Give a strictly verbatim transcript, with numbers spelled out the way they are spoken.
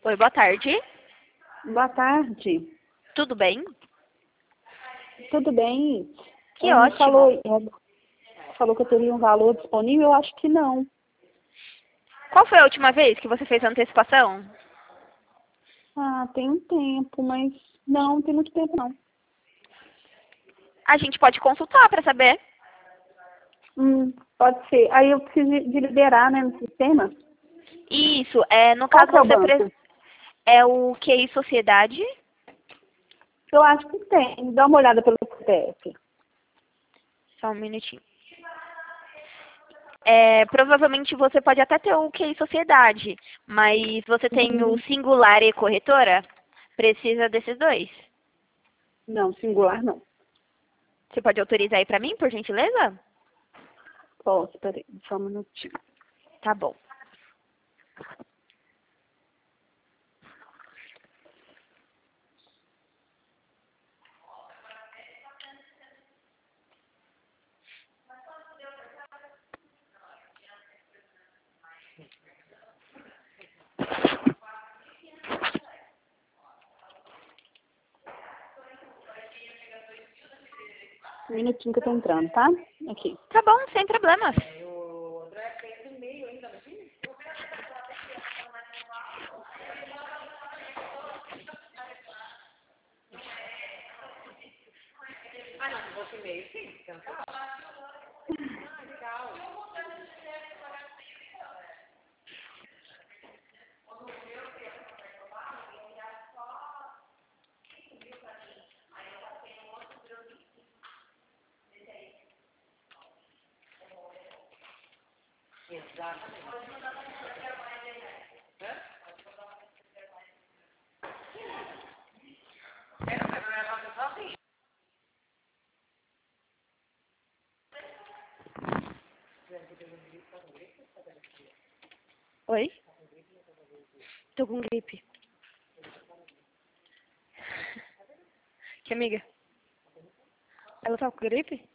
Oi, boa tarde. Boa tarde. Tudo bem? Tudo bem? Que Ela me ótimo. falou, é, falou que eu teria um valor disponível, eu acho que não. Qual foi a última vez que você fez a antecipação? Ah, tem um tempo, mas não, tem muito tempo não. A gente pode consultar para saber. Hum, pode ser. Aí eu preciso de de liberar, né, no sistema. Isso, é, no Qual caso que é o você banco? pre... é o Q I Sociedade. Eu acho que tem. Dá uma olhada pelo C P F. Só um minutinho. É, provavelmente você pode até ter o Q I Sociedade, mas você tem o Hum, Singular e Corretora? Precisa desses dois. não, singular não. Você pode autorizar aí para mim, por gentileza? Posso, peraí, só um minutinho. Tá bom. Um minutinho que eu tô entrando, tá? Aqui. Tá bom, sem problemas. Oi? Tô com gripe. Que amiga? Ela tá com gripe?